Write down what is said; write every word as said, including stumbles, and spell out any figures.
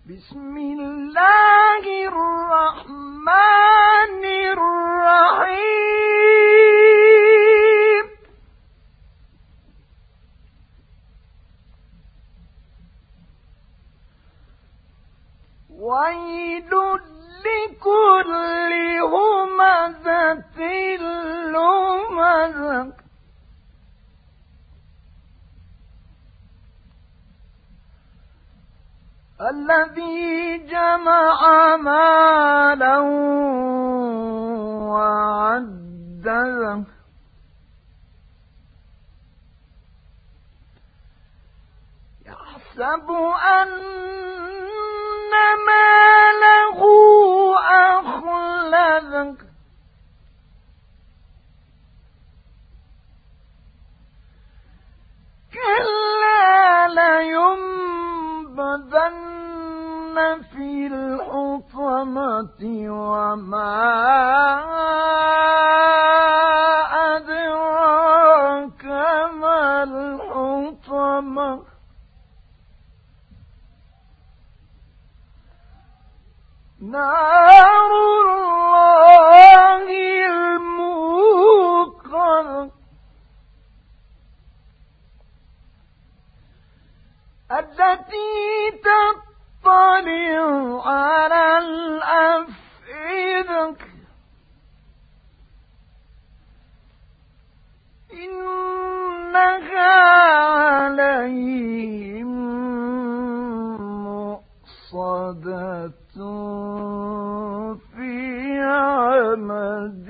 بسم الله الرحمن الرحيم ويل لكل همزة لمزة الذي جمع مالا وعدده يحسب أن ماله أخلده كلا لينبذن في الحطمة وما أدراك ما الحطمة نار الله الموقدة التي تطلع على الأفئدة إنها عليهم مؤصدة في عمد